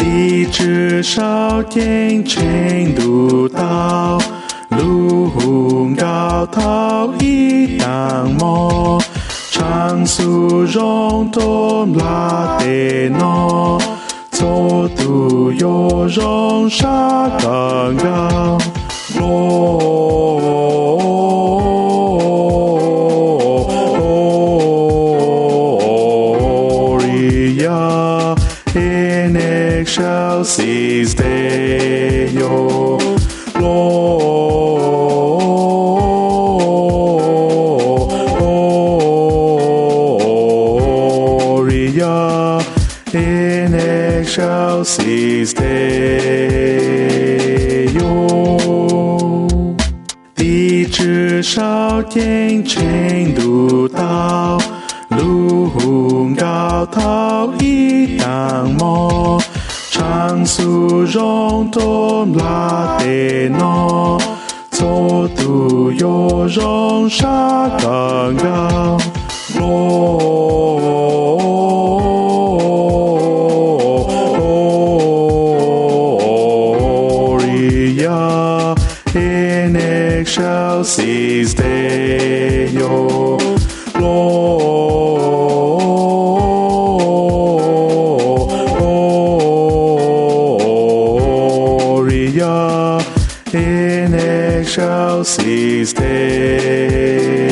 立志少天成都道，路红高涛一当么，长苏容多拉得诺，走度有容沙刚刚Gloria in excelsis Deo Gloria in excelsis Deo 立志少天成都道，路红高涛一当么，长苏容多拉得诺，走度有容沙刚刚Gloria in excelsis Deo Gloria in excelsis Deo